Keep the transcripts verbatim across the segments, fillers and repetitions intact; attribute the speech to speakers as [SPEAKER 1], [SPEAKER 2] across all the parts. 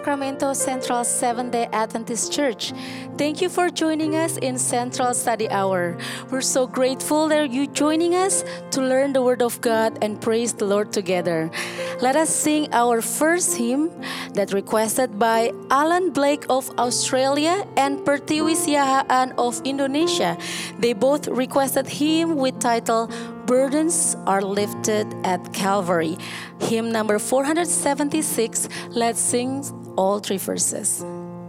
[SPEAKER 1] Sacramento Central Seventh-day Adventist Church. Thank you for joining us in Central Study Hour. We're so grateful that you joining us to learn the Word of God and praise the Lord together. Let us sing our first hymn that requested by Alan Blake of Australia and Pertiwi Siahaan of Indonesia. They both requested hymn with title Burdens Are Lifted at Calvary. Hymn number four seventy-six. Let's sing all three verses.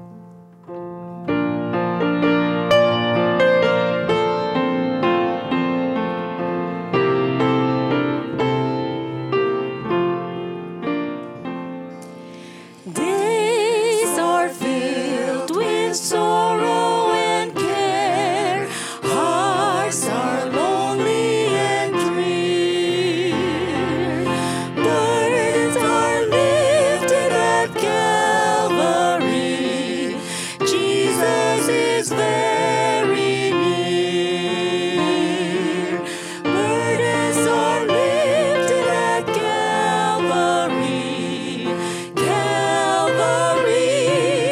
[SPEAKER 1] Days are filled with sorrow and care. Hearts are lonely and drear. Burdens are lifted at Calvary. Jesus is very near. Burdens are lifted at Calvary. Calvary,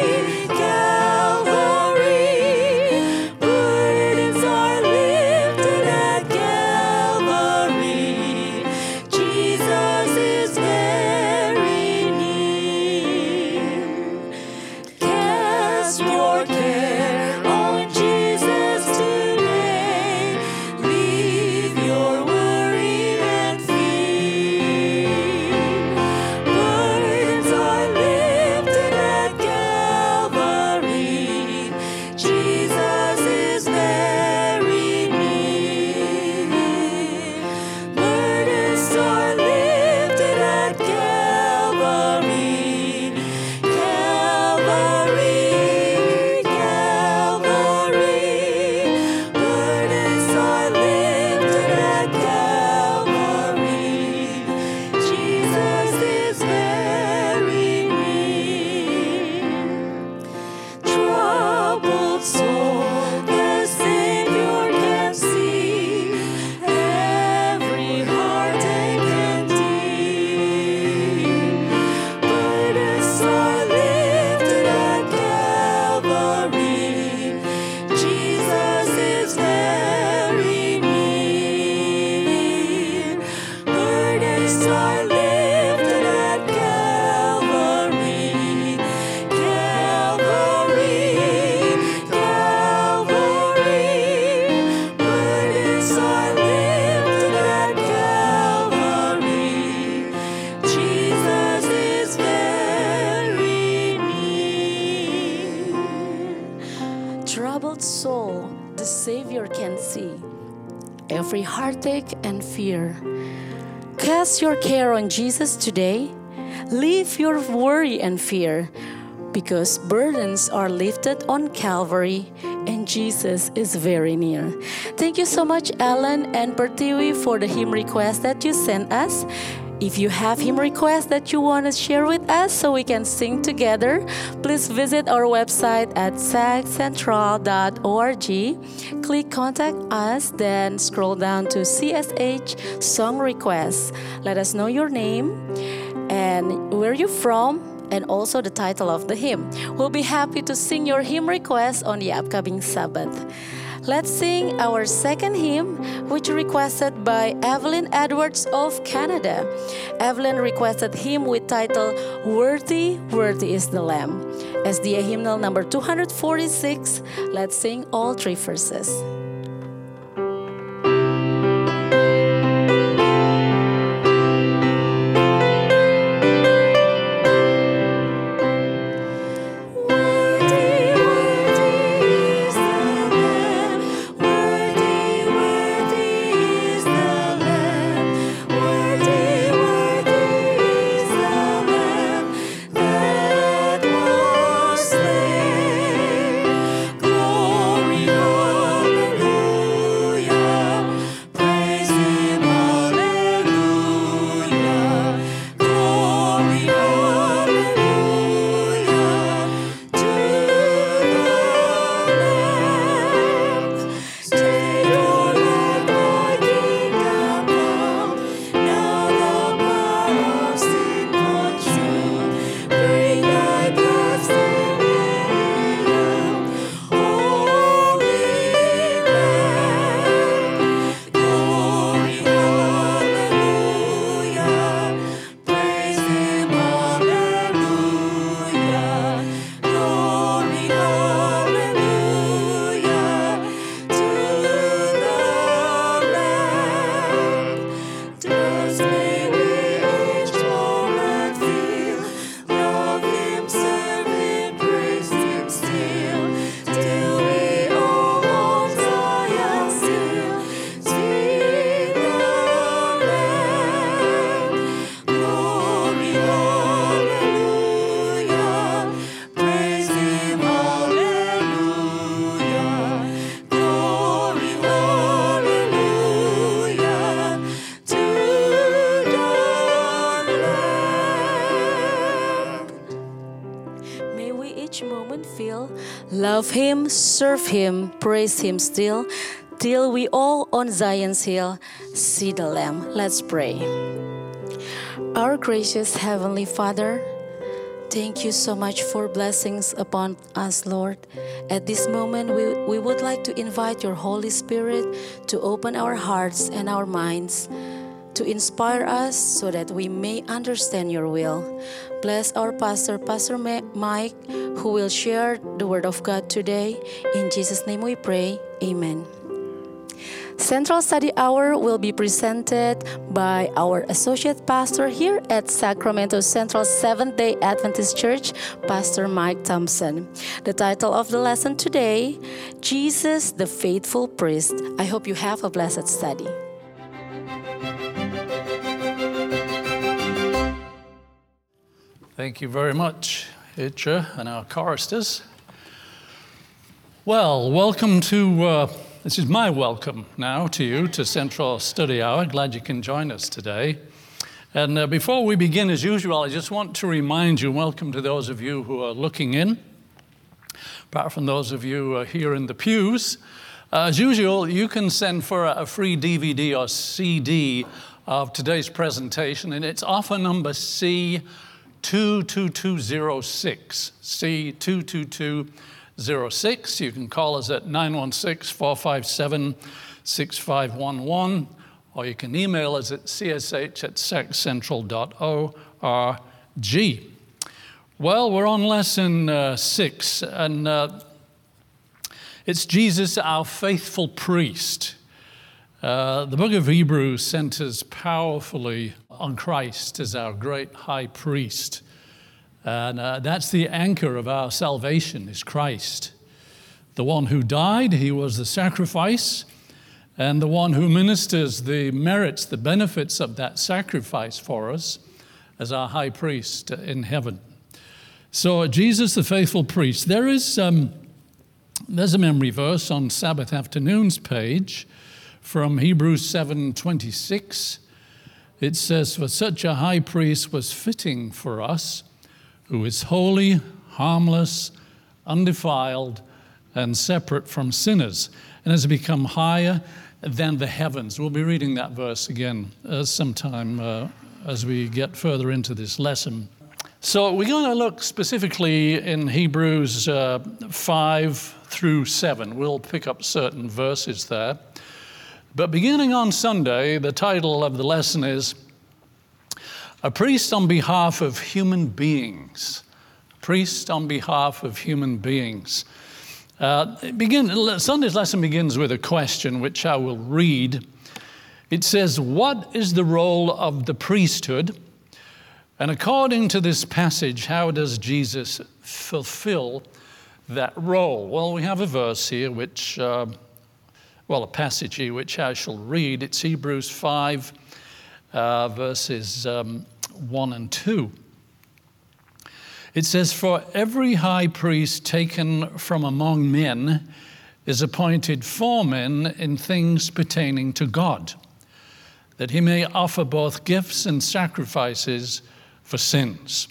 [SPEAKER 1] Calvary. Burdens are lifted at Calvary. Jesus is very near. Cast your care on Jesus today. Leave your worry and fear. Burdens are lifted at Calvary. Jesus is very near. Burdens are lifted at Calvary. Calvary, Calvary. Burdens are lifted at Calvary. Jesus is very near. Troubled soul, the Savior can see every heartache and tear. Burdens are lifted at Calvary. Jesus is very near. Burdens are lifted at Calvary. Calvary, Calvary. Burdens are lifted at Calvary. Jesus is very near. Troubled soul, the Savior can see every heartache and fear. Cast your care on Jesus today. Leave your worry and fear, because burdens are lifted on Calvary and Jesus is very near. Thank you so much, Alan and Pertiwi, for the hymn request that you sent us. If you have hymn requests that you want to share with us so we can sing together, please visit our website at sac central dot org. Click Contact Us, then scroll down to C S H Song Requests. Let us know your name and where you're from, and also the title of the hymn. We'll be happy to sing your hymn request on the upcoming Sabbath. Let's sing our second hymn, which requested by Evelyn Edwards of Canada. Evelyn requested hymn with title Worthy, Worthy is the Lamb. S D A hymnal number two forty-six. Let's sing all three verses.
[SPEAKER 2] Glory, honor,
[SPEAKER 1] we each moment feel. Love Him, serve Him, praise Him still, till we all on Zion's hill see the Lamb. Let's pray. Our gracious Heavenly Father, thank you so much for blessings upon us, Lord. At this moment, we, we would like to invite your Holy Spirit to open our hearts and our minds, to inspire us so that we may understand your will. Bless our pastor, Pastor Mike, who will share the word of God today. In Jesus' name we pray. Amen. Central Study Hour will be presented by our Associate Pastor here at Sacramento Central Seventh-day Adventist Church, Pastor Mike Thompson. The title of the lesson today, Jesus the Faithful Priest. I hope you have a blessed study.
[SPEAKER 2] Thank you very much, Itcha and our choristers. Well, welcome to... Uh, This is my welcome now to you to Central Study Hour. Glad you can join us today. And uh, before we begin, as usual, I just want to remind you, welcome to those of you who are looking in, apart from those of you uh, here in the pews. Uh, as usual, you can send for a, a free D V D or C D of today's presentation, and it's offer number C two two two zero six, C two two two zero six. You can call us at nine one six, four five seven, six five one one, or you can email us at c s h at sac central dot org. Well, we're on lesson uh, six, and uh, it's Jesus, our faithful priest. Uh, the book of Hebrews centers powerfully on Christ as our great high priest. And uh, that's the anchor of our salvation, is Christ. The one who died, he was the sacrifice, and the one who ministers the merits, the benefits of that sacrifice for us as our high priest in heaven. So Jesus, the faithful priest. There is um, there's a memory verse on Sabbath afternoon's page from Hebrews seven twenty-six. It says, "For such a high priest was fitting for us, who is holy, harmless, undefiled, and separate from sinners, and has become higher than the heavens." We'll be reading that verse again uh, sometime uh, as we get further into this lesson. So we're going to look specifically in Hebrews uh, five through seven. We'll pick up certain verses there. But beginning on Sunday, the title of the lesson is A Priest on Behalf of Human Beings. A priest on behalf of human beings. Uh, begin, Sunday's lesson begins with a question which I will read. It says, "What is the role of the priesthood? And according to this passage, how does Jesus fulfill that role?" Well, we have a verse here which, uh, well, a passage here which I shall read. It's Hebrews five. Uh, verses um, one and two. It says, "For every high priest taken from among men is appointed for men in things pertaining to God, that he may offer both gifts and sacrifices for sins."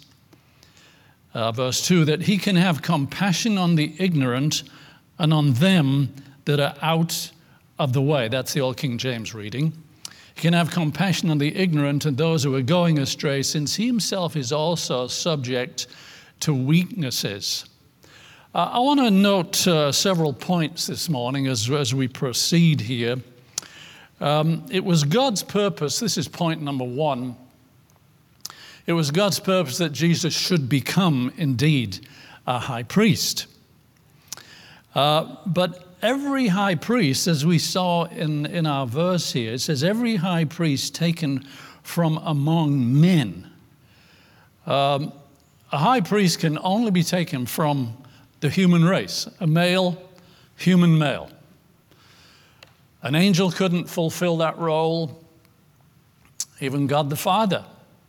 [SPEAKER 2] Uh, verse two, "That he can have compassion on the ignorant and on them that are out of the way." That's the Old King James reading. "He can have compassion on the ignorant and those who are going astray, since he himself is also subject to weaknesses." Uh, I want to note uh, several points this morning as, as we proceed here. Um, it was God's purpose, this is point number one, it was God's purpose that Jesus should become indeed a high priest. Uh, but every high priest, as we saw in, in our verse here, it says every high priest taken from among men. Um, a high priest can only be taken from the human race, a male, human male. An angel couldn't fulfill that role, even God the Father.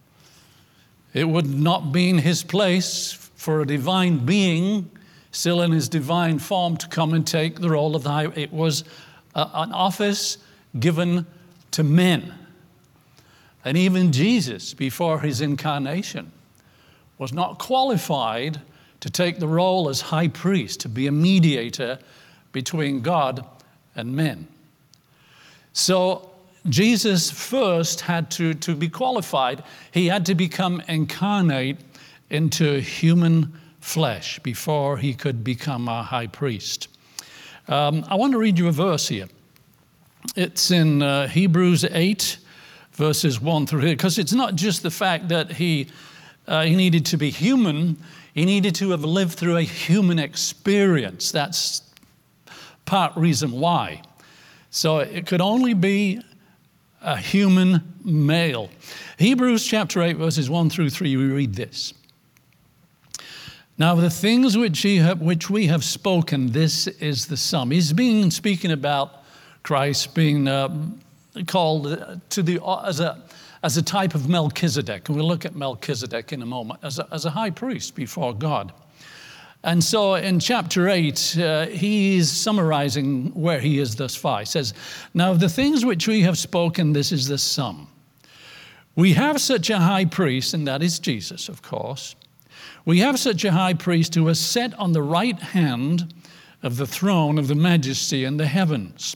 [SPEAKER 2] It would not be in his place for a divine being still in his divine form to come and take the role of the high. It was a, an office given to men. And even Jesus, before his incarnation, was not qualified to take the role as high priest, to be a mediator between God and men. So Jesus first had to, to be qualified. He had to become incarnate into human flesh before he could become our high priest. Um, I want to read you a verse here. It's in uh, Hebrews eight, verses one through here, because it's not just the fact that he, uh, he needed to be human, he needed to have lived through a human experience. That's part reason why. So it could only be a human male. Hebrews chapter eight, verses one through three, we read this. Now the things which, he have, which we have spoken, this is the sum. He's been speaking about Christ being uh, called to the as a as a type of Melchizedek, and we'll look at Melchizedek in a moment as a, as a high priest before God. And so in chapter eight, uh, he's summarizing where he is thus far. He says, "Now of the things which we have spoken, this is the sum. We have such a high priest, and that is Jesus, of course. We have such a high priest who is set on the right hand of the throne of the majesty in the heavens,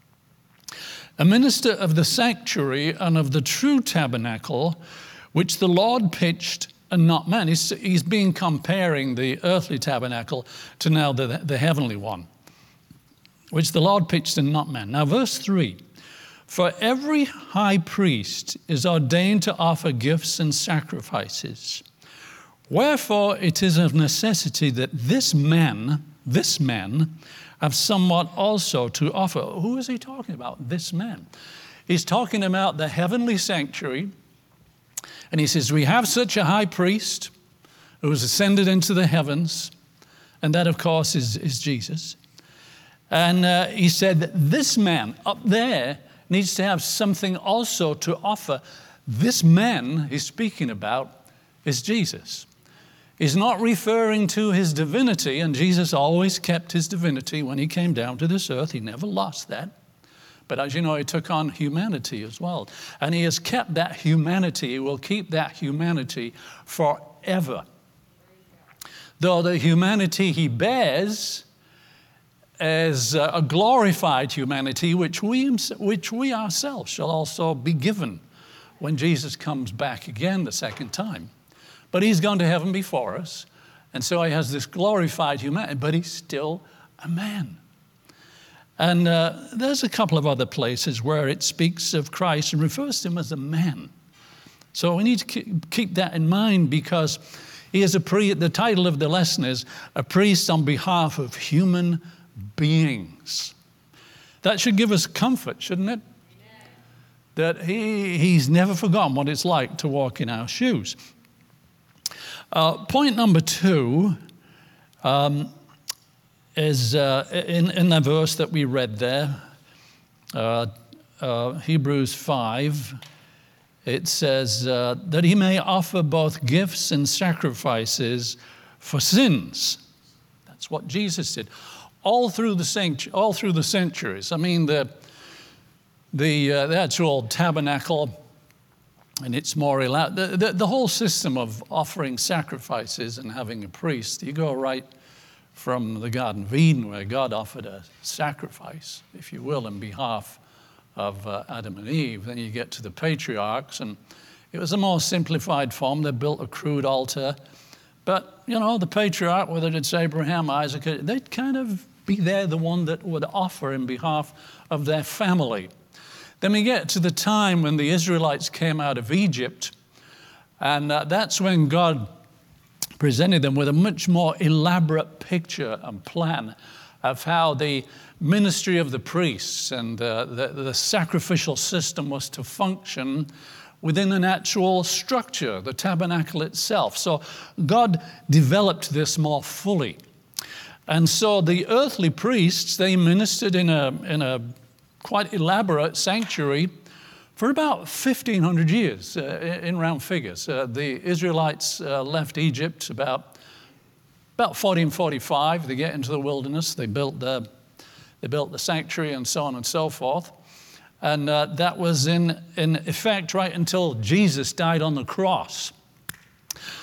[SPEAKER 2] a minister of the sanctuary and of the true tabernacle, which the Lord pitched and not man." He's, he's been comparing the earthly tabernacle to now the, the heavenly one, which the Lord pitched and not man. Now verse three, "For every high priest is ordained to offer gifts and sacrifices. Wherefore it is of necessity that this man, this man, have somewhat also to offer." Who is he talking about, this man? He's talking about the heavenly sanctuary. And he says, we have such a high priest who has ascended into the heavens. And that, of course, is, is Jesus. And uh, he said that this man up there needs to have something also to offer. This man he's speaking about is Jesus. He's not referring to his divinity, and Jesus always kept his divinity when he came down to this earth. He never lost that. But as you know, he took on humanity as well. And he has kept that humanity. He will keep that humanity forever. Though the humanity he bears is a glorified humanity, which we, which we ourselves shall also be given when Jesus comes back again the second time. But he's gone to heaven before us, and so he has this glorified humanity, but he's still a man. And uh, there's a couple of other places where it speaks of Christ and refers to him as a man. So we need to keep that in mind, because he is a priest. The title of the lesson is a priest on behalf of human beings. That should give us comfort, shouldn't it? That he, he's never forgotten what it's like to walk in our shoes. Uh, point number two um, is uh, in, in the verse that we read there, uh, uh, Hebrews five, it says uh, that he may offer both gifts and sacrifices for sins. That's what Jesus did. All through the centuries, all through the centuries. I mean, the, the, uh, the actual tabernacle, and it's more elaborate. The, the, the whole system of offering sacrifices and having a priest, you go right from the Garden of Eden, where God offered a sacrifice, if you will, in behalf of uh, Adam and Eve. Then you get to the patriarchs, and it was a more simplified form. They built a crude altar. But, you know, the patriarch, whether it's Abraham, Isaac, they'd kind of be there, the one that would offer in behalf of their family. Then we get to the time when the Israelites came out of Egypt, and uh, that's when God presented them with a much more elaborate picture and plan of how the ministry of the priests and uh, the, the sacrificial system was to function within an actual structure, the tabernacle itself. So God developed this more fully. And so the earthly priests, they ministered in a, in a quite elaborate sanctuary for about fifteen hundred years uh, in round figures. Uh, the Israelites uh, left Egypt about, about fourteen forty-five. They get into the wilderness. They built the, they built the sanctuary and so on and so forth. And uh, that was in, in effect right until Jesus died on the cross.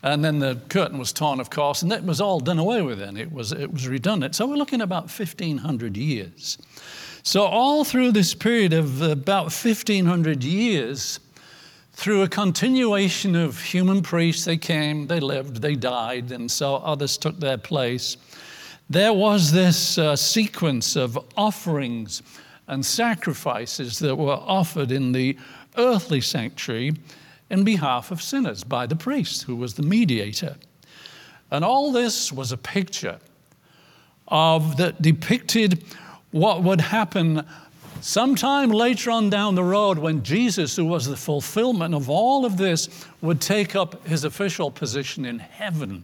[SPEAKER 2] And then the curtain was torn, of course, and that was all done away with then. It was, it was redundant. So we're looking at about fifteen hundred years. So all through this period of about fifteen hundred years, through a continuation of human priests, they came, they lived, they died, and so others took their place. There was this uh, sequence of offerings and sacrifices that were offered in the earthly sanctuary in behalf of sinners by the priest, who was the mediator. And all this was a picture of that depicted what would happen sometime later on down the road when Jesus, who was the fulfillment of all of this, would take up his official position in heaven,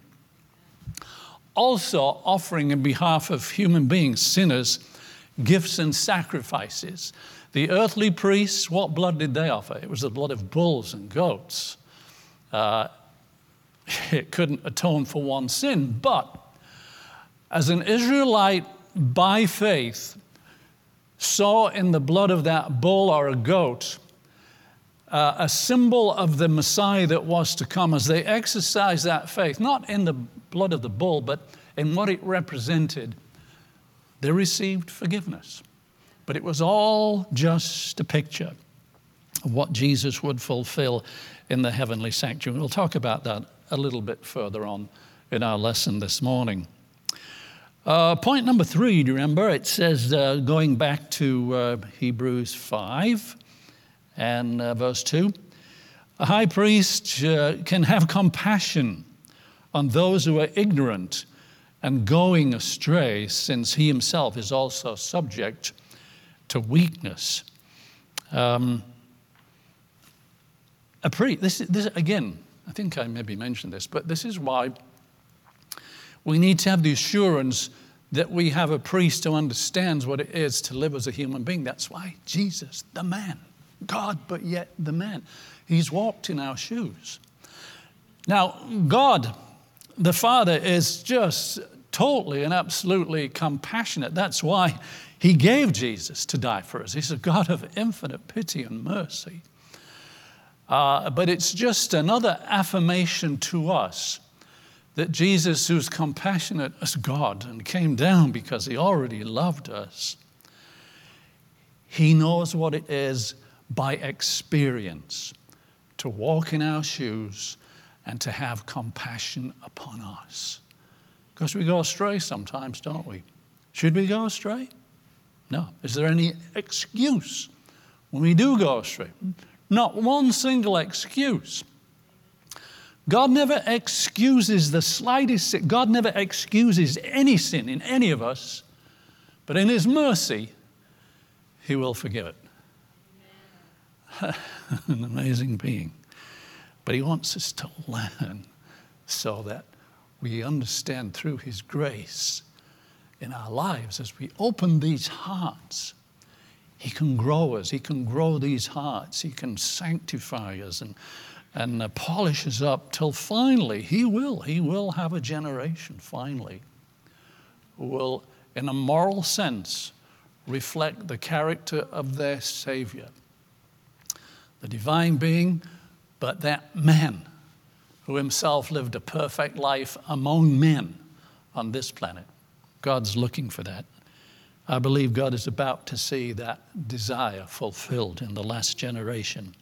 [SPEAKER 2] also offering in behalf of human beings, sinners, gifts and sacrifices. The earthly priests, what blood did they offer? It was the blood of bulls and goats. Uh, it couldn't atone for one sin, but as an Israelite by faith saw in the blood of that bull or a goat uh, a symbol of the Messiah that was to come, as they exercised that faith, not in the blood of the bull, but in what it represented, they received forgiveness. But it was all just a picture of what Jesus would fulfill in the heavenly sanctuary. We'll talk about that a little bit further on in our lesson this morning. Uh, point number three, do you remember? It says, uh, going back to uh, Hebrews five and uh, verse two, a high priest uh, can have compassion on those who are ignorant and going astray, since he himself is also subject to weakness. Um, a priest, this, this again, I think I maybe mentioned this, but this is why we need to have the assurance that we have a priest who understands what it is to live as a human being. That's why Jesus, the man, God, but yet the man, he's walked in our shoes. Now, God, the Father, is just totally and absolutely compassionate. That's why he gave Jesus to die for us. He's a God of infinite pity and mercy. Uh, but it's just another affirmation to us that Jesus, who's compassionate as God and came down because he already loved us, he knows what it is by experience to walk in our shoes and to have compassion upon us. Because we go astray sometimes, don't we? Should we go astray? No. Is there any excuse when we do go astray? Not one single excuse. God never excuses the slightest sin. God never excuses any sin in any of us, but in his mercy, he will forgive it. An amazing being. But he wants us to learn so that we understand through his grace in our lives as we open these hearts. He can grow us. He can grow these hearts. He can sanctify us and and uh, polish us up till finally he will. He will have a generation finally who will, in a moral sense, reflect the character of their Savior. The divine being, but that man who himself lived a perfect life among men on this planet. God's looking for that. I believe God is about to see that desire fulfilled in the last generation.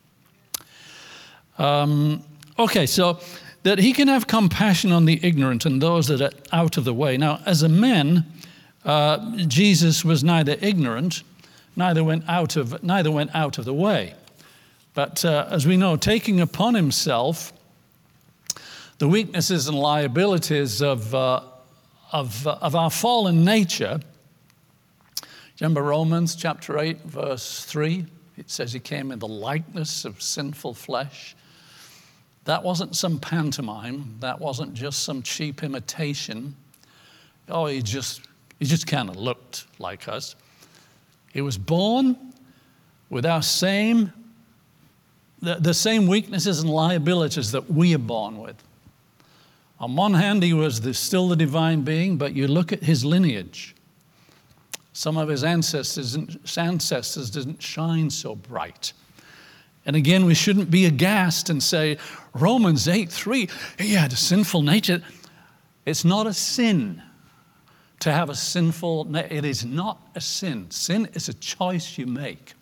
[SPEAKER 2] Um, okay, so that he can have compassion on the ignorant and those that are out of the way. Now, as a man, uh, Jesus was neither ignorant, neither went out of neither went out of the way. But uh, as we know, taking upon himself the weaknesses and liabilities of uh, of uh, of our fallen nature. Remember Romans chapter eight, verse three. It says he came in the likeness of sinful flesh. That wasn't some pantomime. That wasn't just some cheap imitation. Oh, he just he just kind of looked like us. He was born with our same, the, the same weaknesses and liabilities that we are born with. On one hand, he was the, still the divine being, but you look at his lineage. Some of his ancestors, ancestors didn't shine so bright. And again, we shouldn't be aghast and say, Romans eight three, he had a sinful nature. It's not a sin to have a sinful nature. It is not a sin. Sin is a choice you make.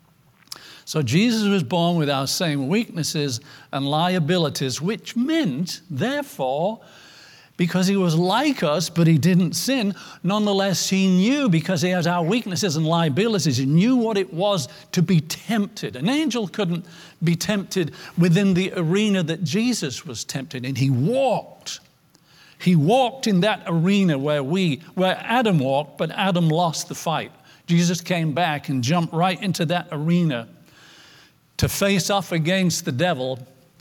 [SPEAKER 2] So Jesus was born with our same weaknesses and liabilities, which meant, therefore, because he was like us, but he didn't sin, nonetheless he knew, because he has our weaknesses and liabilities, he knew what it was to be tempted. An angel couldn't be tempted within the arena that Jesus was tempted in. He walked. He walked in that arena where we, where Adam walked, but Adam lost the fight. Jesus came back and jumped right into that arena to face off against the devil.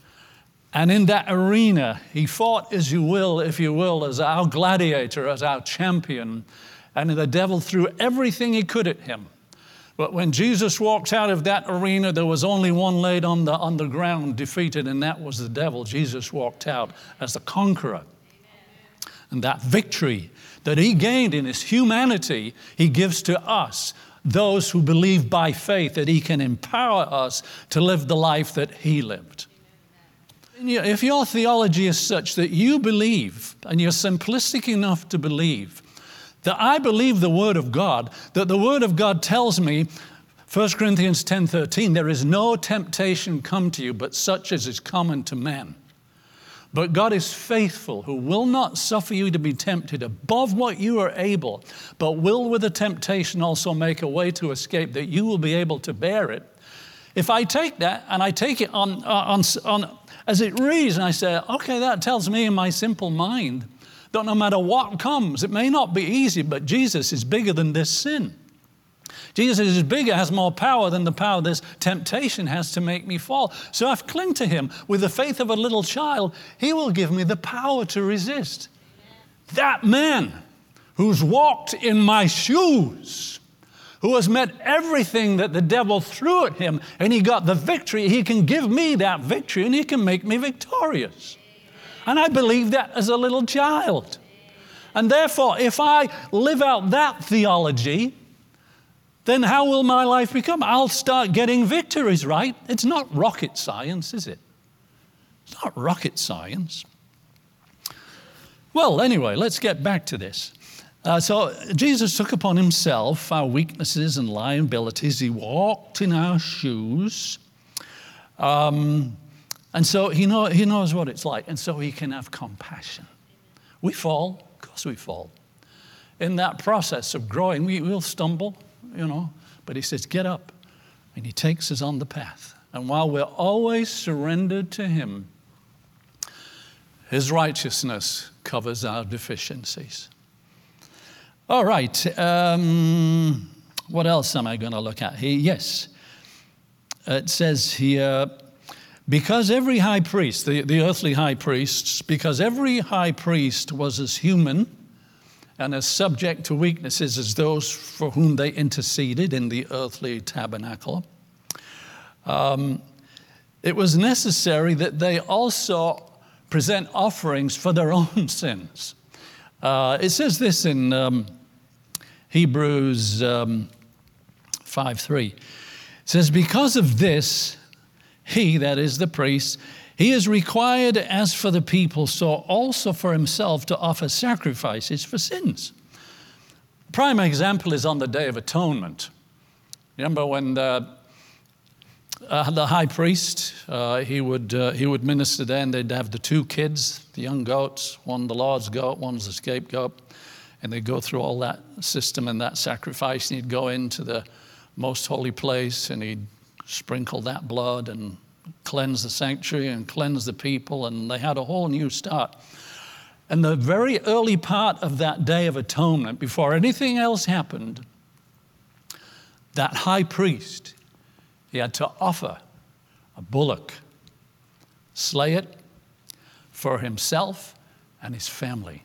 [SPEAKER 2] And in that arena, he fought, as you will, if you will, as our gladiator, as our champion. And the devil threw everything he could at him. But when Jesus walked out of that arena, there was only one laid on the, on the ground defeated, and that was the devil. Jesus walked out as the conqueror. And that victory that he gained in his humanity, he gives to us, those who believe by faith that he can empower us to live the life that he lived. And if your theology is such that you believe, and you're simplistic enough to believe, that I believe the Word of God, that the Word of God tells me, First Corinthians ten thirteen, there is no temptation come to you but such as is common to man. But God is faithful, who will not suffer you to be tempted above what you are able, but will with the temptation also make a way to escape, that you will be able to bear it. If I take that and I take it on, on, on as it reads, and I say, okay, that tells me in my simple mind that no matter what comes, it may not be easy, but Jesus is bigger than this sin. Jesus is bigger, has more power than the power this temptation has to make me fall. So if I cling to him with the faith of a little child, he will give me the power to resist. Amen. That man who's walked in my shoes, who has met everything that the devil threw at him, and he got the victory, he can give me that victory and he can make me victorious. And I believe that as a little child. And therefore, if I live out that theology, then how will my life become? I'll start getting victories, right? It's not rocket science, is it? It's not rocket science. Well, anyway, let's get back to this. Uh, so Jesus took upon himself our weaknesses and liabilities. He walked in our shoes. Um, and so he, know, he knows what it's like. And so he can have compassion. We fall. Of course we fall. In that process of growing, we will stumble. You know, but he says, get up. And he takes us on the path. And while we're always surrendered to him, his righteousness covers our deficiencies. All right. Um, what else am I going to look at here? Yes. It says here, because every high priest, the, the earthly high priests, because every high priest was as human and as subject to weaknesses as those for whom they interceded in the earthly tabernacle, um, it was necessary that they also present offerings for their own sins. Uh, it says this in um, Hebrews um, five three. It says, because of this, he, that is the priest, he is required, as for the people, so also for himself, to offer sacrifices for sins. Prime example is on the Day of Atonement. Remember when the, uh, the high priest, uh, he would uh, he would minister there, and they'd have the two kids, the young goats, one the Lord's goat, one's the scapegoat, and they'd go through all that system and that sacrifice, and he'd go into the most holy place, and he'd sprinkle that blood and cleanse the sanctuary and cleanse the people, and they had a whole new start. And the very early part of that Day of Atonement, before anything else happened, that high priest, he had to offer a bullock, slay it for himself and his family.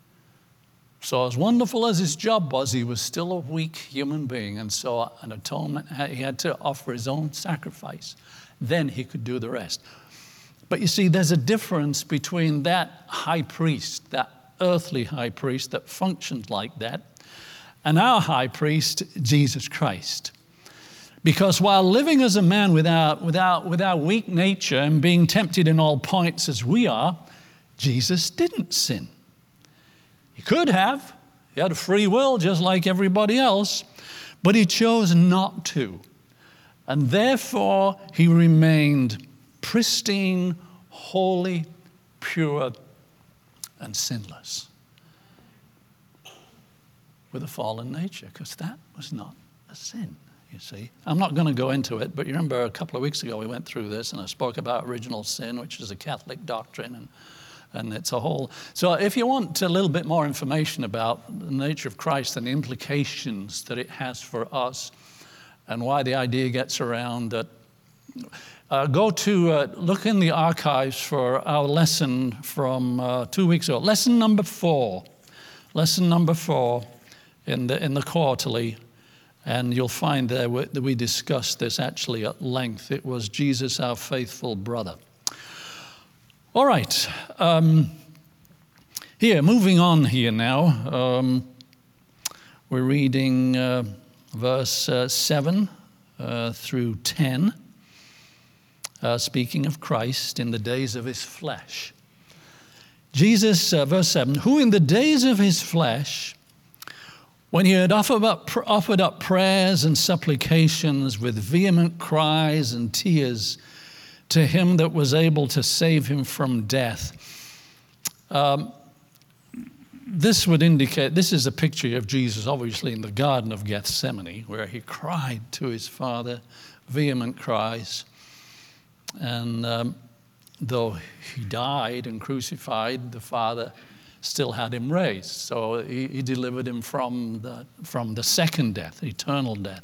[SPEAKER 2] So as wonderful as his job was, he was still a weak human being, and so an atonement, he had to offer his own sacrifice. Then he could do the rest. But you see, there's a difference between that high priest, that earthly high priest that functioned like that, and our high priest, Jesus Christ. Because while living as a man without, without, without weak nature and being tempted in all points as we are, Jesus didn't sin. He could have. He had a free will just like everybody else, but he chose not to. And therefore, he remained pristine, holy, pure, and sinless with a fallen nature, because that was not a sin, you see. I'm not going to go into it, but you remember a couple of weeks ago we went through this and I spoke about original sin, which is a Catholic doctrine, and, and it's a whole... So if you want a little bit more information about the nature of Christ and the implications that it has for us and why the idea gets around that, uh, go to, uh, look in the archives for our lesson from uh, two weeks ago. Lesson number four. Lesson number four. In the, in the quarterly, and you'll find there that we discussed this actually at length. It was Jesus, our faithful brother. All right, um, here, moving on here now. Um, we're reading uh, verse uh, seven uh, through ten, uh, speaking of Christ in the days of his flesh. Jesus, uh, verse seven, who in the days of his flesh, when he had offered up, offered up prayers and supplications with vehement cries and tears to him that was able to save him from death. Um, this would indicate, this is a picture of Jesus, obviously, in the Garden of Gethsemane, where he cried to his Father, vehement cries. And um, though he died and crucified, the Father still had him raised. So he, he delivered him from the, from the second death, eternal death.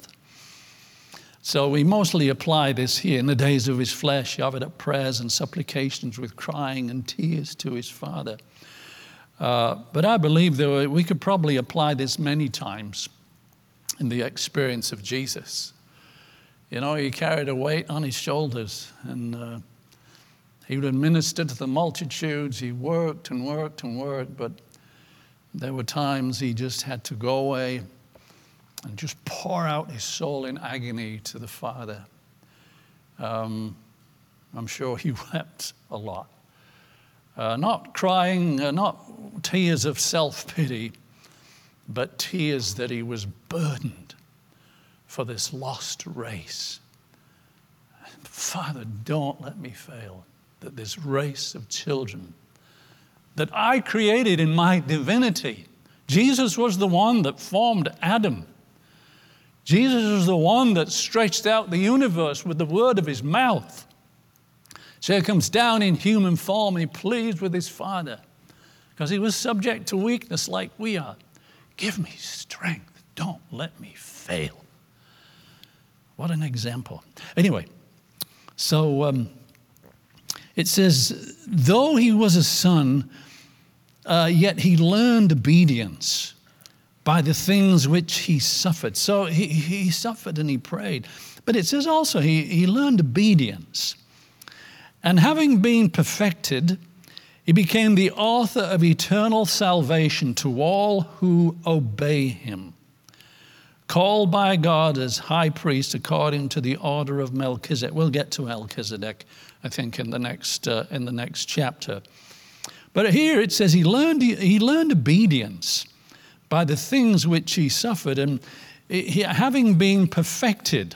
[SPEAKER 2] So we mostly apply this here. In the days of his flesh, he offered up prayers and supplications with crying and tears to his Father. Uh, but I believe that we could probably apply this many times in the experience of Jesus. You know, he carried a weight on his shoulders, and uh, he would administer to the multitudes. He worked and worked and worked, but there were times he just had to go away and just pour out his soul in agony to the Father. Um, I'm sure he wept a lot. Uh, not crying, uh, not tears of self-pity, but tears that he was burdened for this lost race. Father, don't let me fail. That this race of children that I created in my divinity. Jesus was the one that formed Adam. Jesus was the one that stretched out the universe with the word of his mouth. So he comes down in human form and he pleads with his Father because he was subject to weakness like we are. Give me strength. Don't let me fail. What an example. Anyway, so... Um, It says, though he was a son, uh, yet he learned obedience by the things which he suffered. So he, he suffered and he prayed. But it says also he, he learned obedience. And having been perfected, he became the author of eternal salvation to all who obey him, called by God as high priest according to the order of Melchizedek. We'll get to Melchizedek, I think, in the next uh, in the next chapter. But here it says he learned he learned obedience by the things which he suffered, and he, having been perfected.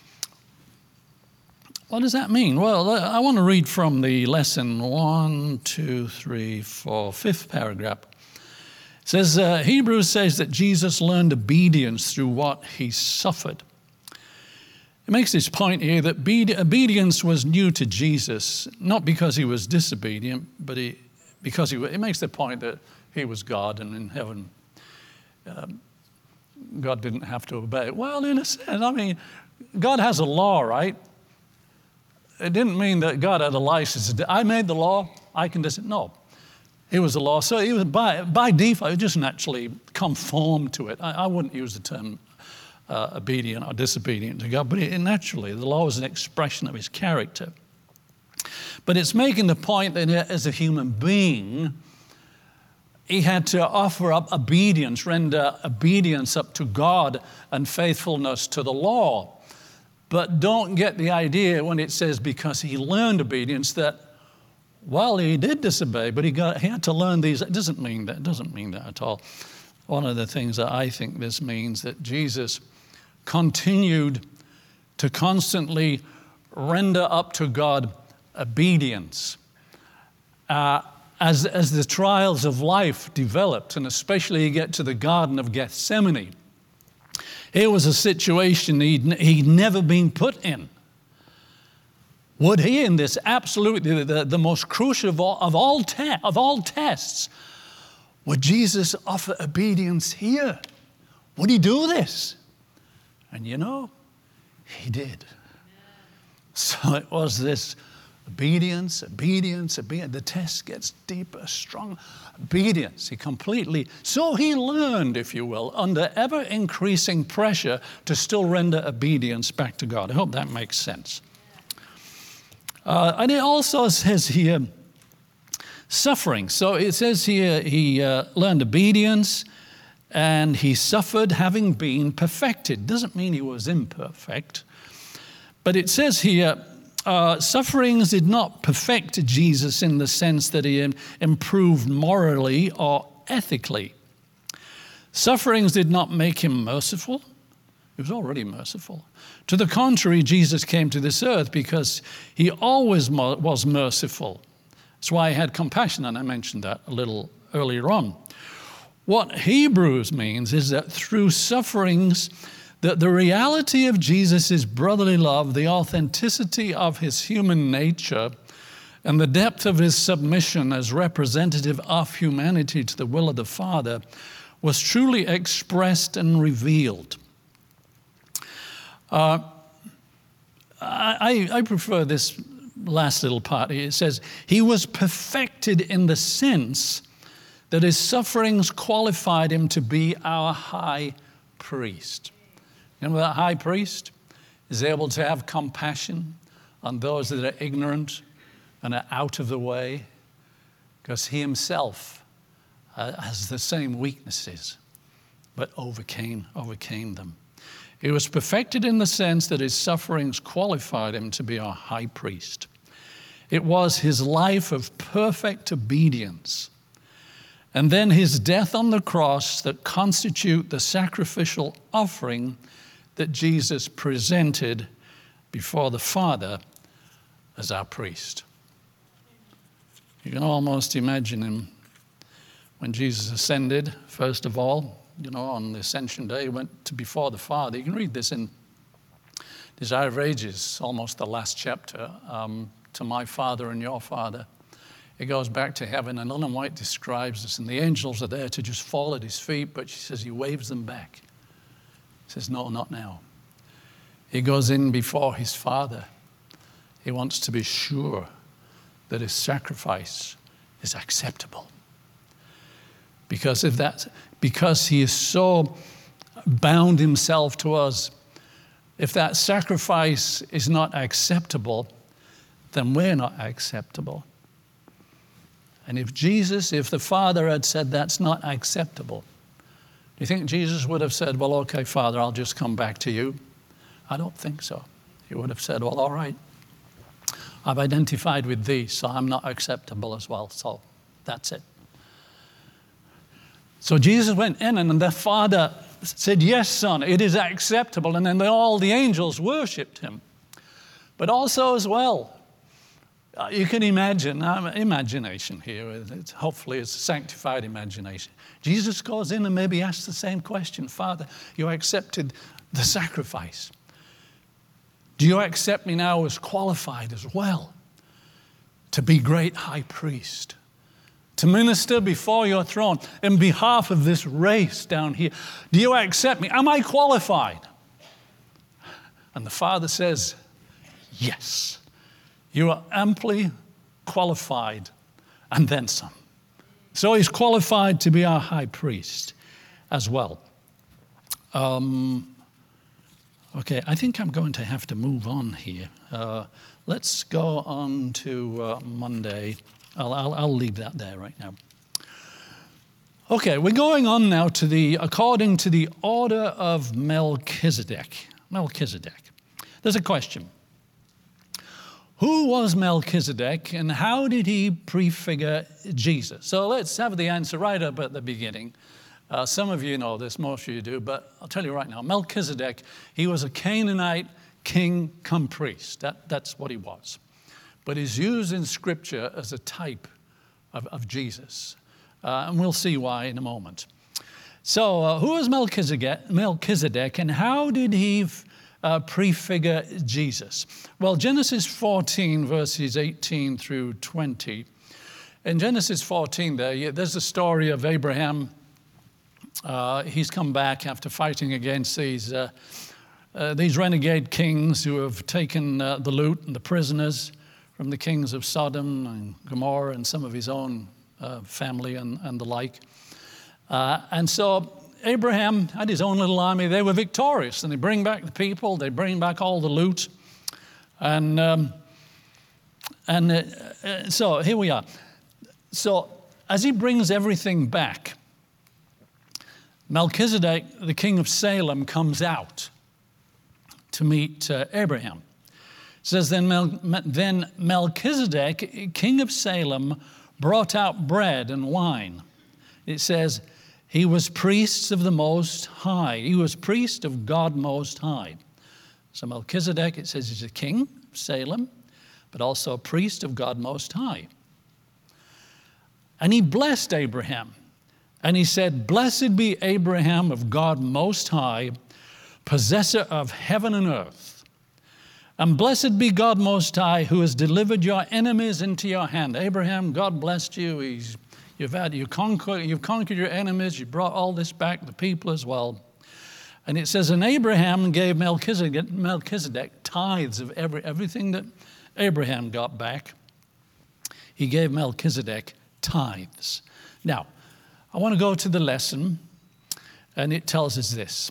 [SPEAKER 2] What does that mean? Well, I want to read from the lesson one, two, three, four, fifth paragraph. It says, uh, Hebrews says that Jesus learned obedience through what he suffered. It makes this point here that obedience was new to Jesus, not because he was disobedient, but he, because he, it makes the point that he was God, and in heaven, um, God didn't have to obey. Well, in a sense, I mean, God has a law, right? It didn't mean that God had a license. I made the law, I can just, no. It was a law. So it was by, by default, it just naturally conformed to it. I, I wouldn't use the term uh, obedient or disobedient to God, but it, naturally, the law was an expression of his character. But it's making the point that as a human being, he had to offer up obedience, render obedience up to God and faithfulness to the law. But don't get the idea when it says because he learned obedience that, well, he did disobey, but he got he had to learn these. It doesn't mean that. It doesn't mean that at all. One of the things that I think this means that Jesus continued to constantly render up to God obedience uh, as, as the trials of life developed, and especially you get to the Garden of Gethsemane. Here was a situation he'd, he'd never been put in. Would he, in this absolutely the, the most crucial of all, of, all te- of all tests, would Jesus offer obedience here? Would he do this? And you know, he did. So it was this obedience, obedience, obedience. The test gets deeper, stronger. Obedience. He completely, so he learned, if you will, under ever increasing pressure to still render obedience back to God. I hope that makes sense. Uh, and it also says here, suffering. So it says here he uh, learned obedience and he suffered having been perfected. Doesn't mean he was imperfect. But it says here, uh, sufferings did not perfect Jesus in the sense that he improved morally or ethically. Sufferings did not make him merciful. He was already merciful. To the contrary, Jesus came to this earth because he always was merciful. That's why he had compassion, and I mentioned that a little earlier on. What Hebrews means is that through sufferings, that the reality of Jesus' brotherly love, the authenticity of his human nature, and the depth of his submission as representative of humanity to the will of the Father was truly expressed and revealed. Uh, I, I prefer this last little part. It says, he was perfected in the sense that his sufferings qualified him to be our high priest. You know, that high priest is able to have compassion on those that are ignorant and are out of the way, because he himself uh, has the same weaknesses, but overcame, overcame them. He was perfected in the sense that his sufferings qualified him to be our high priest. It was his life of perfect obedience, and then his death on the cross that constitute the sacrificial offering that Jesus presented before the Father as our priest. You can almost imagine him when Jesus ascended, first of all, you know, on the Ascension Day, he went to before the Father. You can read this in Desire of Ages, almost the last chapter, um, to my Father and your Father. It goes back to heaven, and Ellen White describes this, and the angels are there to just fall at his feet, but she says he waves them back. He says, no, not now. He goes in before his Father. He wants to be sure that his sacrifice is acceptable. Because if that, because he is so bound himself to us, if that sacrifice is not acceptable, then we're not acceptable. And if Jesus, if the Father had said that's not acceptable, do you think Jesus would have said, well, okay, Father, I'll just come back to you? I don't think so. He would have said, well, all right, I've identified with thee, so I'm not acceptable as well, so that's it. So Jesus went in, and the Father said, yes, Son, it is acceptable. And then all the angels worshipped him. But also as well, you can imagine, uh, imagination here, it's, hopefully it's a sanctified imagination. Jesus goes in and maybe asks the same question, Father, you accepted the sacrifice. Do you accept me now as qualified as well to be great high priest, to minister before your throne in behalf of this race down here? Do you accept me? Am I qualified? And the Father says, yes, you are amply qualified and then some. So he's qualified to be our high priest as well. Um, okay, I think I'm going to have to move on here. Uh, let's go on to uh, Monday. I'll, I'll, I'll leave that there right now. Okay, we're going on now to the, according to the order of Melchizedek. Melchizedek. There's a question. Who was Melchizedek and how did he prefigure Jesus? So let's have the answer right up at the beginning. Uh, some of you know this, most of you do, but I'll tell you right now. Melchizedek, he was a Canaanite king come priest. That, that's what he was. But he's used in Scripture as a type of, of Jesus. Uh, and we'll see why in a moment. So uh, who was Melchizedek, Melchizedek and how did he Uh, prefigure Jesus? Well, Genesis fourteen, verses eighteen through twenty. In Genesis fourteen, there, there's a story of Abraham. Uh, he's come back after fighting against these, uh, uh, these renegade kings who have taken uh, the loot and the prisoners from the kings of Sodom and Gomorrah and some of his own uh, family and, and the like. Uh, and so Abraham had his own little army. They were victorious, and they bring back the people. They bring back all the loot. And um, and uh, uh, so here we are. So as he brings everything back, Melchizedek, the king of Salem, comes out to meet uh, Abraham. It says, then, Mel- then Melchizedek, king of Salem, brought out bread and wine. It says, he was priest of the Most High. He was priest of God Most High. So Melchizedek, it says he's a king of Salem, but also a priest of God Most High. And he blessed Abraham. And he said, blessed be Abraham of God Most High, possessor of heaven and earth. And blessed be God Most High, who has delivered your enemies into your hand. Abraham, God blessed you. He's You've had you conquer, you've conquered your enemies. You brought all this back, the people as well. And it says, and Abraham gave Melchizedek, Melchizedek tithes of every everything that Abraham got back. He gave Melchizedek tithes. Now, I want to go to the lesson, and it tells us this.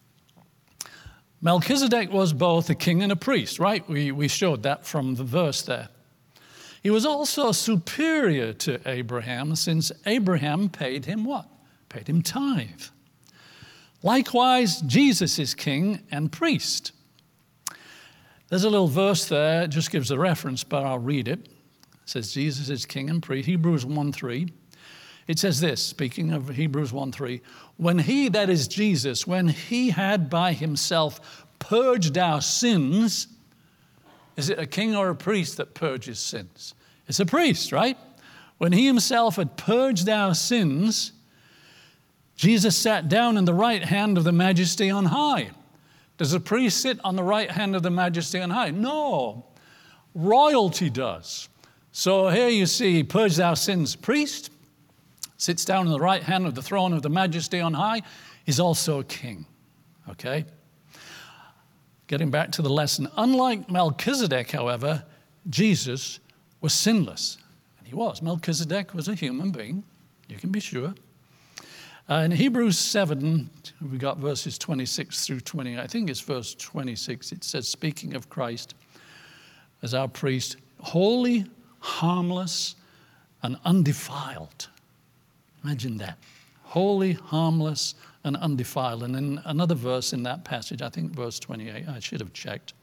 [SPEAKER 2] Melchizedek was both a king and a priest, right? We we showed that from the verse there. He was also superior to Abraham, since Abraham paid him what? Paid him tithe. Likewise, Jesus is king and priest. There's a little verse there, it just gives a reference, but I'll read it. It says Jesus is king and priest, Hebrews one three. It says this, speaking of Hebrews one three, when he, that is Jesus, when he had by himself purged our sins. Is it a king or a priest that purges sins? It's a priest, right? When he himself had purged our sins, Jesus sat down in the right hand of the Majesty on high. Does a priest sit on the right hand of the Majesty on high? No, royalty does. So here you see, he purged our sins. Priest sits down in the right hand of the throne of the Majesty on high. He's also a king, okay? Getting back to the lesson, unlike Melchizedek, however, Jesus was sinless. And he was. Melchizedek was a human being, you can be sure. Uh, in Hebrews seven, we got verses twenty-six through twenty. I think it's verse twenty-six. It says, speaking of Christ as our priest, holy, harmless, and undefiled. Imagine that. Holy, harmless, and undefiled. And in another verse in that passage, I think verse twenty-eight, I should have checked.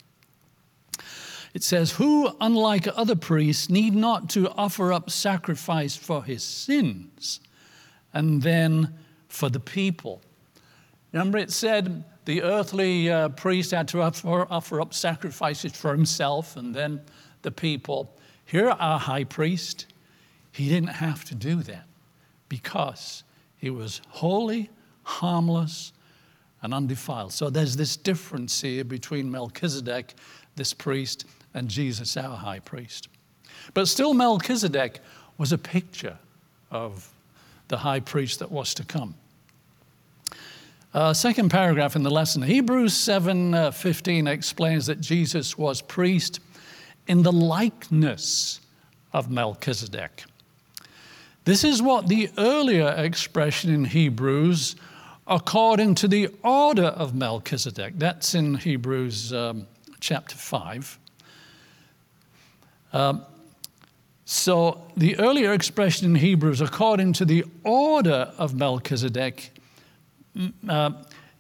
[SPEAKER 2] It says, who, unlike other priests, need not to offer up sacrifice for his sins, and then for the people. Remember it said the earthly uh, priest had to offer, offer up sacrifices for himself and then the people. Here, our high priest, he didn't have to do that because he was holy, harmless, and undefiled. So there's this difference here between Melchizedek, this priest, and Jesus, our high priest. But still, Melchizedek was a picture of the high priest that was to come. Uh, second paragraph in the lesson, Hebrews seven fifteen explains that Jesus was priest in the likeness of Melchizedek. This is what the earlier expression in Hebrews, according to the order of Melchizedek. That's in Hebrews um, chapter five. Um, so the earlier expression in Hebrews, according to the order of Melchizedek, uh,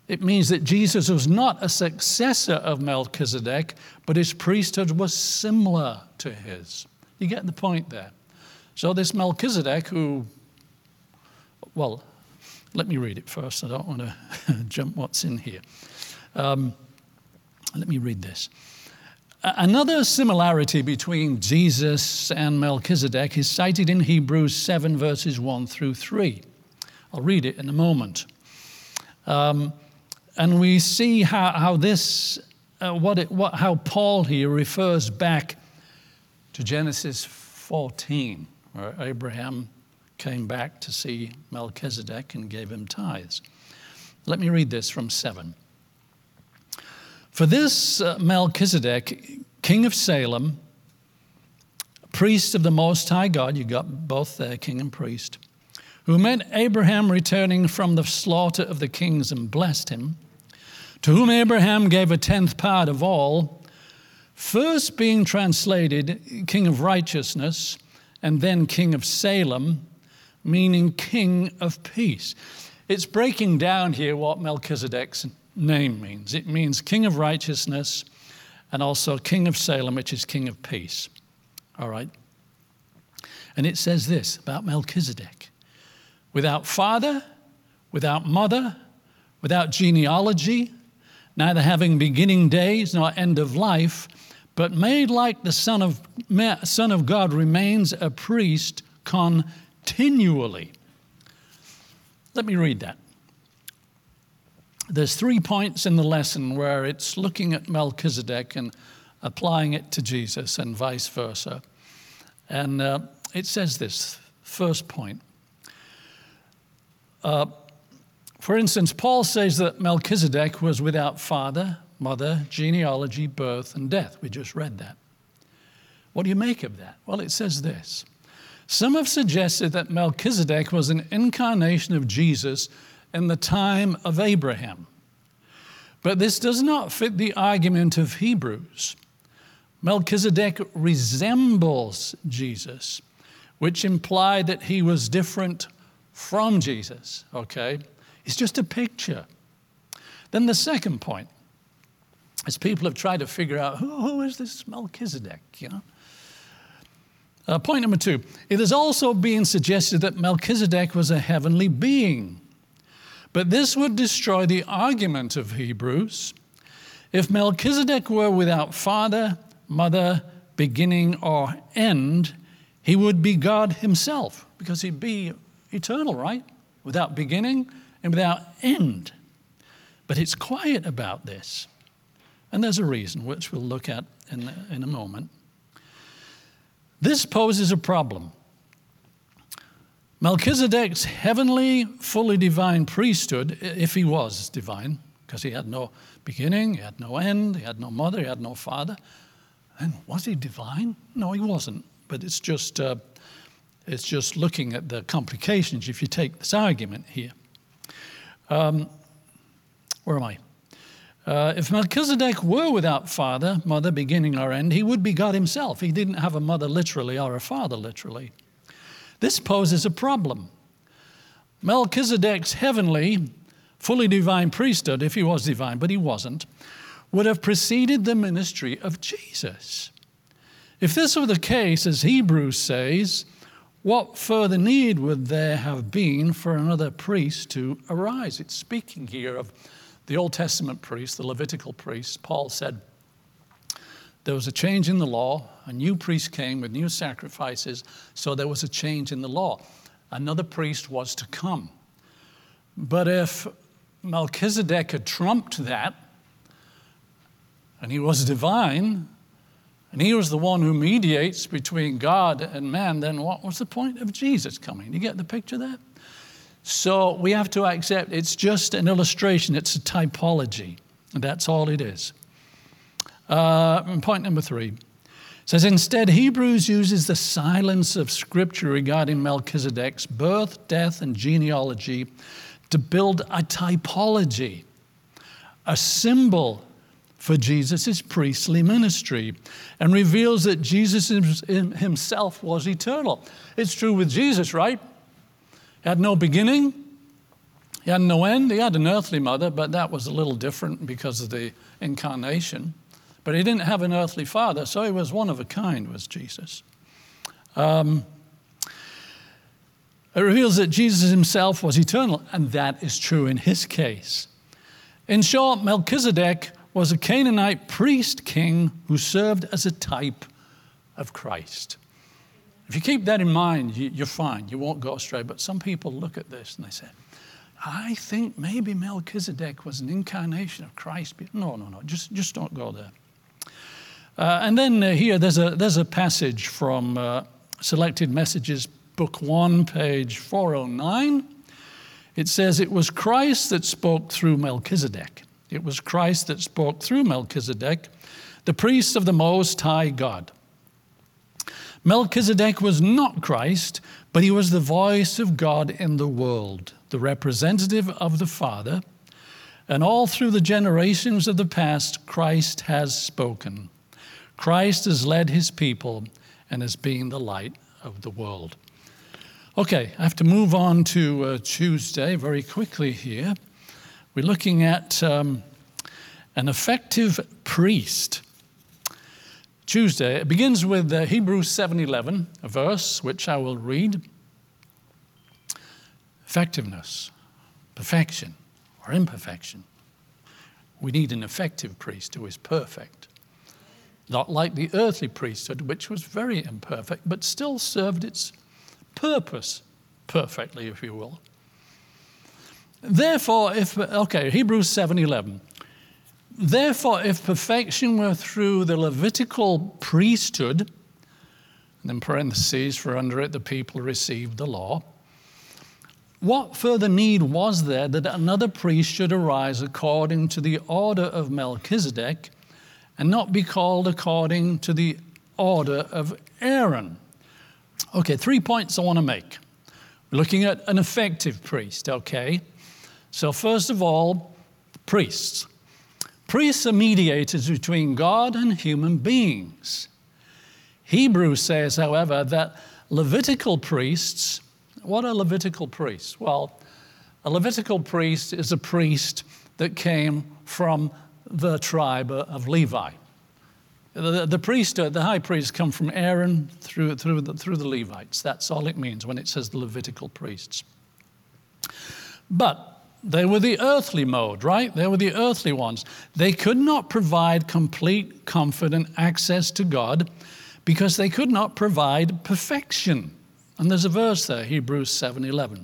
[SPEAKER 2] It means that Jesus was not a successor of Melchizedek, but his priesthood was similar to his. You get the point there. So this Melchizedek who, well, let me read it first. I don't want to jump what's in here. Um, let me read this. Another similarity between Jesus and Melchizedek is cited in Hebrews seven, verses one through three. I'll read it in a moment. Um, and we see how, how this, uh, what it, what, how Paul here refers back to Genesis fourteen, where Abraham came back to see Melchizedek and gave him tithes. Let me read this from seven. For this uh, Melchizedek, king of Salem, priest of the Most High God, you got both there, king and priest, who met Abraham returning from the slaughter of the kings and blessed him, to whom Abraham gave a tenth part of all, first being translated king of righteousness, and then king of Salem, meaning king of peace. It's breaking down here what Melchizedek's name means. It means king of righteousness and also king of Salem, which is king of peace. All right. And it says this about Melchizedek: without father, without mother, without genealogy, neither having beginning days nor end of life, but made like the Son of, Son of God, remains a priest continually. Let me read that. There's three points in the lesson where it's looking at Melchizedek and applying it to Jesus and vice versa. And uh, it says this, first point. Uh, for instance, Paul says that Melchizedek was without father, mother, genealogy, birth, and death. We just read that. What do you make of that? Well, it says this. Some have suggested that Melchizedek was an incarnation of Jesus in the time of Abraham. But this does not fit the argument of Hebrews. Melchizedek resembles Jesus, which implied that he was different from Jesus, okay? It's just a picture. Then the second point, as people have tried to figure out, who, who is this Melchizedek, you know? Uh, point number two, it has also been suggested that Melchizedek was a heavenly being. But this would destroy the argument of Hebrews. If Melchizedek were without father, mother, beginning, or end, he would be God himself, because he'd be eternal, right? Without beginning and without end. But it's quiet about this. And there's a reason, which we'll look at in, in a moment. This poses a problem. Melchizedek's heavenly, fully divine priesthood, if he was divine, because he had no beginning, he had no end, he had no mother, he had no father, and was he divine? No, he wasn't. But it's just, uh, it's just looking at the complications if you take this argument here. Um, where am I? Uh, if Melchizedek were without father, mother, beginning, or end, he would be God himself. He didn't have a mother literally or a father literally. This poses a problem. Melchizedek's heavenly, fully divine priesthood, if he was divine, but he wasn't, would have preceded the ministry of Jesus. If this were the case, as Hebrews says, what further need would there have been for another priest to arise? It's speaking here of the Old Testament priests, the Levitical priests. Paul said there was a change in the law. A new priest came with new sacrifices, so there was a change in the law. Another priest was to come. But if Melchizedek had trumped that, and he was divine, and he was the one who mediates between God and man, then what was the point of Jesus coming? You get the picture there? So we have to accept it's just an illustration. It's a typology. And that's all it is. Uh, point number three. It says, instead, Hebrews uses the silence of Scripture regarding Melchizedek's birth, death, and genealogy to build a typology, a symbol for Jesus' priestly ministry, and reveals that Jesus himself was eternal. It's true with Jesus, right? He had no beginning, He had no end. He had an earthly mother, but that was a little different because of the incarnation. But he didn't have an earthly father, so he was one of a kind, was Jesus. Um, it reveals that Jesus himself was eternal, and that is true in his case. In short, Melchizedek was a Canaanite priest king who served as a type of Christ. If you keep that in mind, you're fine. You won't go astray. But some people look at this and they say, I think maybe Melchizedek was an incarnation of Christ. No, no, no. Just, just don't go there. Uh, and then uh, here, there's a, there's a passage from uh, Selected Messages, Book one, page four oh nine. It says, it was Christ that spoke through Melchizedek. It was Christ that spoke through Melchizedek, the priest of the Most High God. Melchizedek was not Christ, but he was the voice of God in the world, the representative of the Father. And all through the generations of the past, Christ has spoken. Christ has led his people and has been the light of the world. Okay, I have to move on to uh, Tuesday very quickly here. We're looking at um, an effective priest. Tuesday, it begins with uh, Hebrews seven eleven, a verse which I will read. Effectiveness, perfection, or imperfection. We need an effective priest who is perfect. Not like the earthly priesthood, which was very imperfect, but still served its purpose perfectly, if you will. Therefore, if, okay, Hebrews seven eleven. Therefore, if perfection were through the Levitical priesthood, and then parentheses, for under it the people received the law, what further need was there that another priest should arise according to the order of Melchizedek and not be called according to the order of Aaron? Okay, three points I want to make. We're looking at an effective priest, okay? So first of all, priests. Priests are mediators between God and human beings. Hebrews says, however, that Levitical priests, what are Levitical priests? Well, a Levitical priest is a priest that came from the tribe of Levi. The, the priesthood, the high priests come from Aaron through, through, the, through the Levites. That's all it means when it says the Levitical priests. But they were the earthly mode, right? They were the earthly ones. They could not provide complete comfort and access to God because they could not provide perfection. And there's a verse there, Hebrews seven eleven.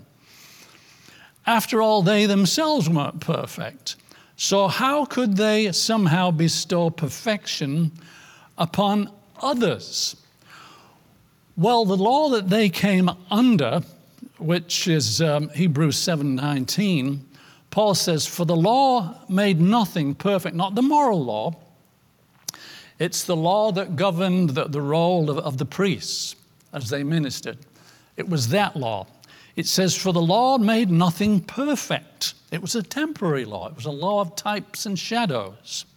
[SPEAKER 2] After all, they themselves weren't perfect. So how could they somehow bestow perfection upon others? Well, the law that they came under, which is um, Hebrews seven nineteen, Paul says, for the law made nothing perfect, not the moral law. It's the law that governed the, the role of, of the priests as they ministered. It was that law. It says, for the law made nothing perfect. It was a temporary law. It was a law of types and shadows.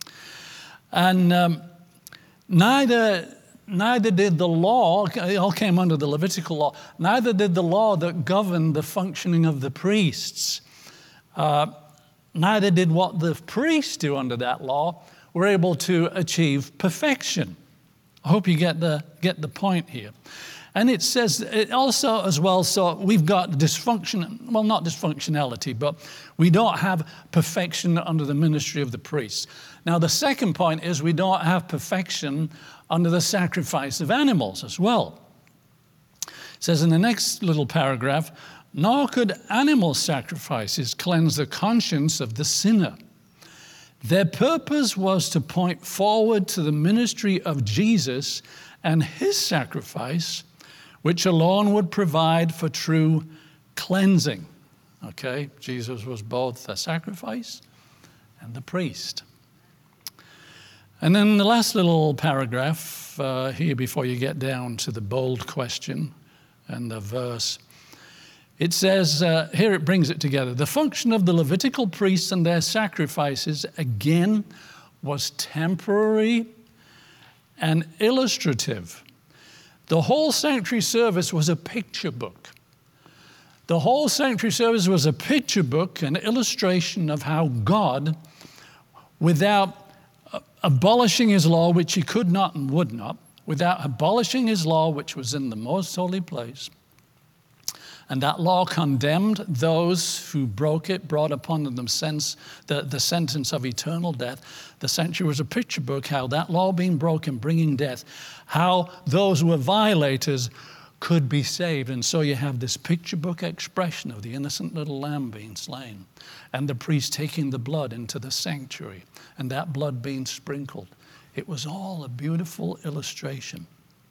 [SPEAKER 2] And um, neither... Neither did the law, it all came under the Levitical law, neither did the law that governed the functioning of the priests. Uh, neither did what the priests do under that law were able to achieve perfection. I hope you get the, get the point here. And it says it also as well, so we've got dysfunction, well, not dysfunctionality, but we don't have perfection under the ministry of the priests. Now, the second point is we don't have perfection under the sacrifice of animals as well. It says in the next little paragraph, nor could animal sacrifices cleanse the conscience of the sinner. Their purpose was to point forward to the ministry of Jesus and his sacrifice, which alone would provide for true cleansing. Okay, Jesus was both the sacrifice and the priest. And then the last little paragraph uh, here before you get down to the bold question and the verse. It says, uh, here it brings it together. The function of the Levitical priests and their sacrifices, again, was temporary and illustrative. The whole sanctuary service was a picture book. The whole sanctuary service was a picture book, an illustration of how God, without abolishing his law, which he could not and would not, without abolishing his law, which was in the most holy place, and that law condemned those who broke it, brought upon them sense, the, the sentence of eternal death. The sanctuary was a picture book, how that law being broken, bringing death, how those who were violators could be saved. And so you have this picture book expression of the innocent little lamb being slain, and the priest taking the blood into the sanctuary, and that blood being sprinkled. It was all a beautiful illustration.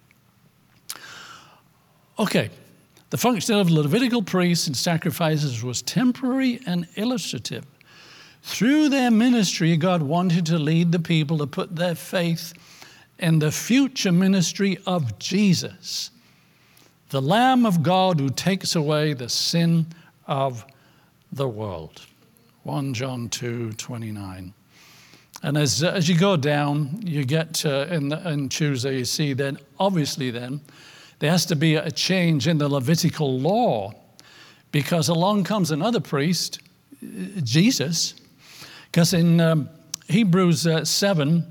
[SPEAKER 2] Okay. The function of Levitical priests and sacrifices was temporary and illustrative. Through their ministry, God wanted to lead the people to put their faith in the future ministry of Jesus, the Lamb of God who takes away the sin of the world. First John two twenty-nine. And as, as you go down, you get uh, in, the, in Tuesday, you see then, obviously then, there has to be a change in the Levitical law, because along comes another priest, Jesus. Because in um, Hebrews uh, seven,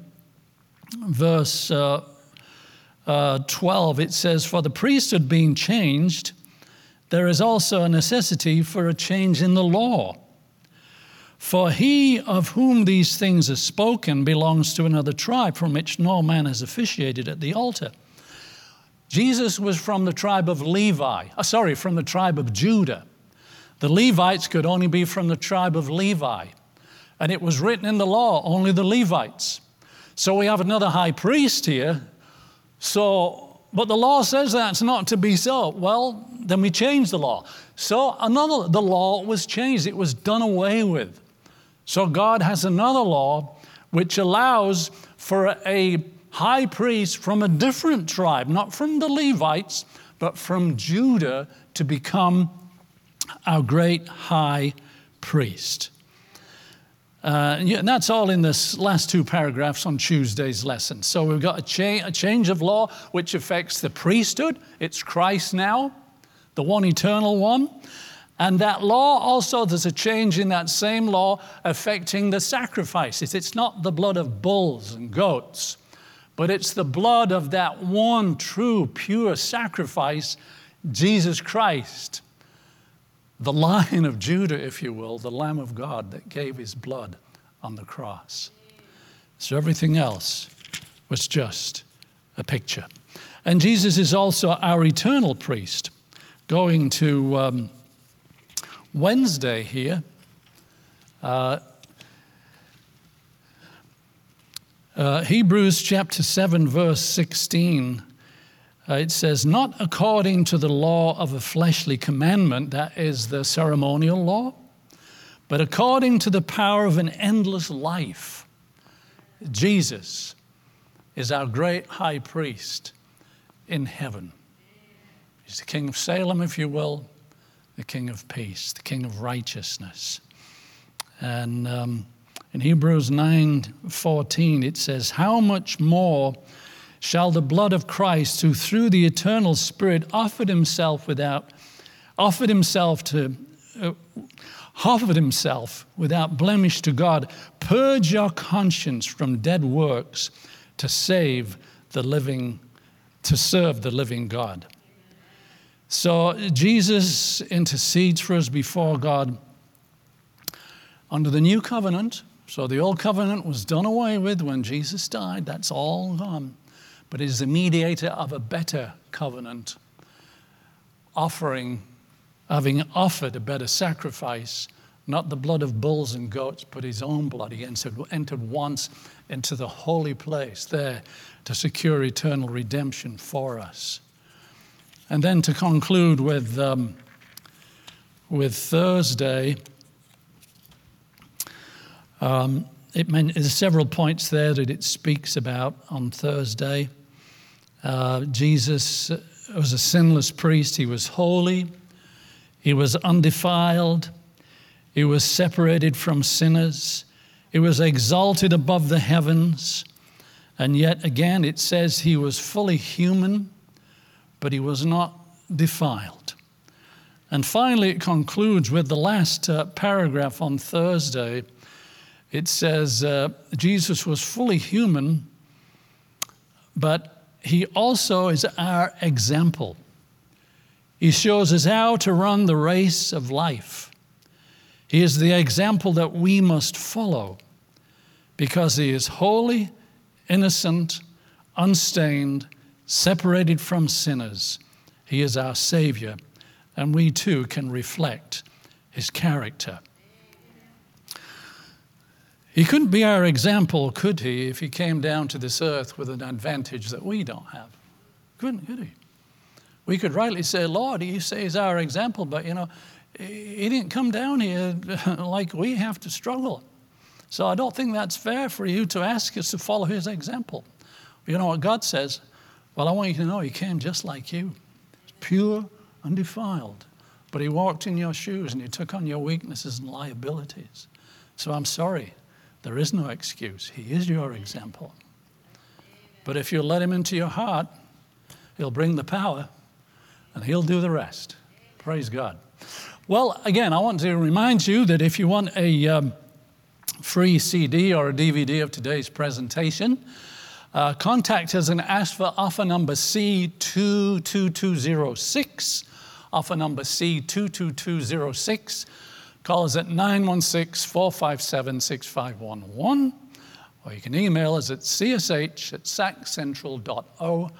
[SPEAKER 2] verse uh, uh, twelve, it says, "For the priesthood being changed, there is also a necessity for a change in the law. For he of whom these things are spoken belongs to another tribe, from which no man has officiated at the altar." Jesus was from the tribe of Levi, oh, sorry, from the tribe of Judah. The Levites could only be from the tribe of Levi. And it was written in the law, only the Levites. So we have another high priest here. So, but the law says that's not to be so. Well, then we change the law. So another, the law was changed. It was done away with. So God has another law which allows for a high priest from a different tribe, not from the Levites, but from Judah, to become our great high priest. Uh, and that's all in this last two paragraphs on Tuesday's lesson. So we've got a, cha- a change of law which affects the priesthood. It's Christ now, the one eternal one. And that law also, there's a change in that same law affecting the sacrifices. It's not the blood of bulls and goats, but it's the blood of that one true, pure sacrifice, Jesus Christ, the Lion of Judah, if you will, the Lamb of God that gave his blood on the cross. So everything else was just a picture. And Jesus is also our eternal priest. Going to um, Wednesday here, uh, Uh, Hebrews chapter seven, verse sixteen, uh, it says, "Not according to the law of a fleshly commandment," that is the ceremonial law, "but according to the power of an endless life." Jesus is our great high priest in heaven. He's the King of Salem, if you will, the King of peace, the King of righteousness. And um, in Hebrews nine fourteen, it says, "How much more shall the blood of Christ, who through the eternal Spirit offered himself without, offered himself to, uh, offered himself without blemish to God, purge your conscience from dead works to save the living, to serve the living God." So Jesus intercedes for us before God under the new covenant. So the old covenant was done away with when Jesus died. That's all gone. But he's the mediator of a better covenant, offering, having offered a better sacrifice, not the blood of bulls and goats, but his own blood. He entered, entered once into the holy place there to secure eternal redemption for us. And then to conclude with, um, with Thursday, Um, it meant, there's several points there that it speaks about on Thursday. Uh, Jesus was a sinless priest. He was holy. He was undefiled. He was separated from sinners. He was exalted above the heavens. And yet again, it says he was fully human, but he was not defiled. And finally, it concludes with the last uh, paragraph on Thursday. It says, uh, Jesus was fully human, but he also is our example. He shows us how to run the race of life. He is the example that we must follow because he is holy, innocent, unstained, separated from sinners. He is our Savior, and we too can reflect his character. He couldn't be our example, could he, if he came down to this earth with an advantage that we don't have? Couldn't, could he? We could rightly say, Lord, you say he's our example, but, you know, he didn't come down here like we have to struggle. So I don't think that's fair for you to ask us to follow his example. You know what God says? Well, I want you to know he came just like you, pure, undefiled. But he walked in your shoes and he took on your weaknesses and liabilities. So I'm sorry. There is no excuse. He is your example. But if you let him into your heart, he'll bring the power and he'll do the rest. Praise God. Well, again, I want to remind you that if you want a um, free C D or a D V D of today's presentation, uh, contact us and ask for offer number C two two two zero six, offer number C two two two zero six. Call us at nine one six, four five seven, six five one one, or you can email us at c s h at sac central dot org.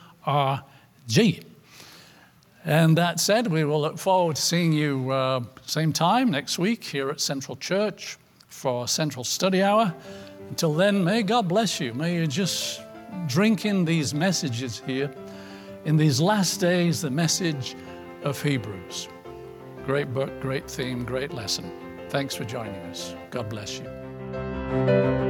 [SPEAKER 2] And that said, we will look forward to seeing you uh, same time next week here at Central Church for Central Study Hour. Until then, may God bless you. May you just drink in these messages here. In these last days, the message of Hebrews. Great book, great theme, great lesson. Thanks for joining us. God bless you.